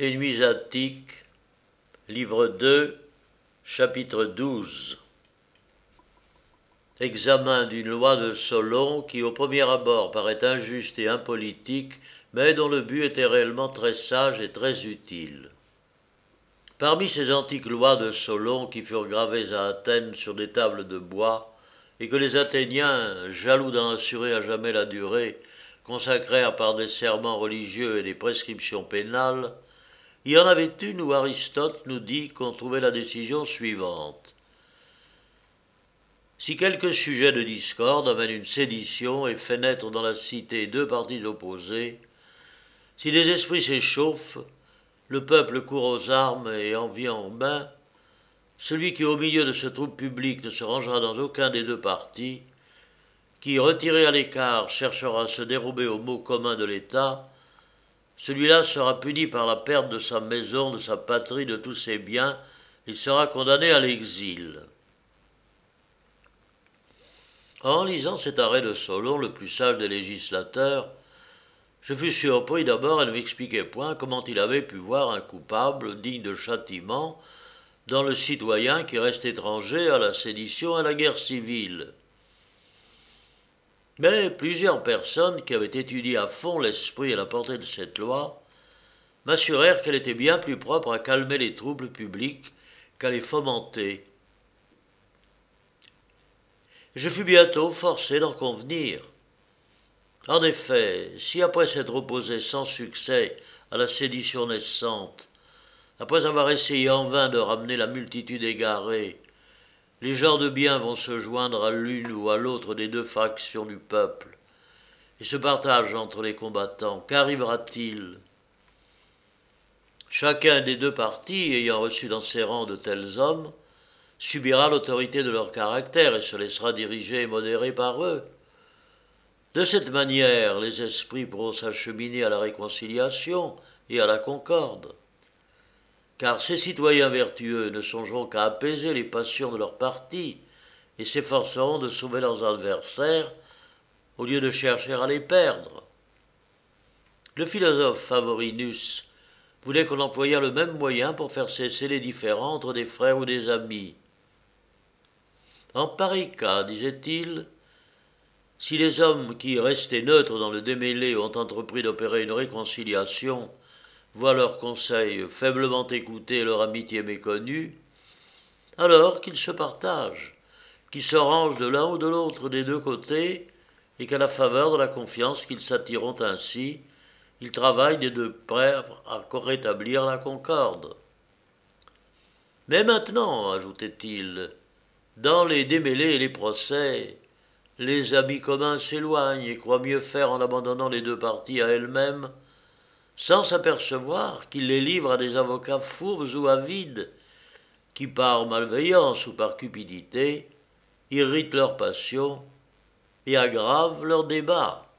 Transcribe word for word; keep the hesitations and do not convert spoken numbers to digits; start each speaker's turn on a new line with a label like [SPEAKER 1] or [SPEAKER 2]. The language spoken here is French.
[SPEAKER 1] Ennemis attiques, livre deux, chapitre douze. Examen d'une loi de Solon qui au premier abord paraît injuste et impolitique, mais dont le but était réellement très sage et très utile. Parmi ces antiques lois de Solon qui furent gravées à Athènes sur des tables de bois, et que les Athéniens, jaloux d'en assurer à jamais la durée, consacrèrent par des serments religieux et des prescriptions pénales, il y en avait une où Aristote nous dit qu'on trouvait la décision suivante. Si quelque sujet de discorde amène une sédition et fait naître dans la cité deux partis opposés, si des esprits s'échauffent, le peuple court aux armes et envie en main, celui qui au milieu de ce trouble public ne se rangera dans aucun des deux partis, qui, retiré à l'écart, cherchera à se dérober au mot commun de l'État, celui-là sera puni par la perte de sa maison, de sa patrie, de tous ses biens, il sera condamné à l'exil. En lisant cet arrêt de Solon, le plus sage des législateurs, je fus surpris d'abord et ne m'expliquais point comment il avait pu voir un coupable digne de châtiment dans le citoyen qui reste étranger à la sédition et à la guerre civile. Mais plusieurs personnes qui avaient étudié à fond l'esprit et la portée de cette loi m'assurèrent qu'elle était bien plus propre à calmer les troubles publics qu'à les fomenter. Je fus bientôt forcé d'en convenir. En effet, si après s'être opposé sans succès à la sédition naissante, après avoir essayé en vain de ramener la multitude égarée, les gens de bien vont se joindre à l'une ou à l'autre des deux factions du peuple et se partagent entre les combattants, qu'arrivera-t-il ? Chacun des deux partis, ayant reçu dans ses rangs de tels hommes, subira l'autorité de leur caractère et se laissera diriger et modérer par eux. De cette manière, les esprits pourront s'acheminer à la réconciliation et à la concorde. Car ces citoyens vertueux ne songeront qu'à apaiser les passions de leur parti et s'efforceront de sauver leurs adversaires au lieu de chercher à les perdre. Le philosophe Favorinus voulait qu'on employât le même moyen pour faire cesser les différends entre des frères ou des amis. En pareil cas, disait-il, si les hommes qui, restés neutres dans le démêlé, ont entrepris d'opérer une réconciliation, voient leurs conseils faiblement écoutés et leur amitié méconnue, alors qu'ils se partagent, qu'ils se rangent de l'un ou de l'autre des deux côtés, et qu'à la faveur de la confiance qu'ils s'attireront ainsi, ils travaillent des deux près à rétablir la concorde. Mais maintenant, ajoutait-il, dans les démêlés et les procès, les amis communs s'éloignent et croient mieux faire en abandonnant les deux parties à elles-mêmes, sans s'apercevoir qu'ils les livrent à des avocats fourbes ou avides, qui par malveillance ou par cupidité irritent leurs passions et aggravent leurs débats.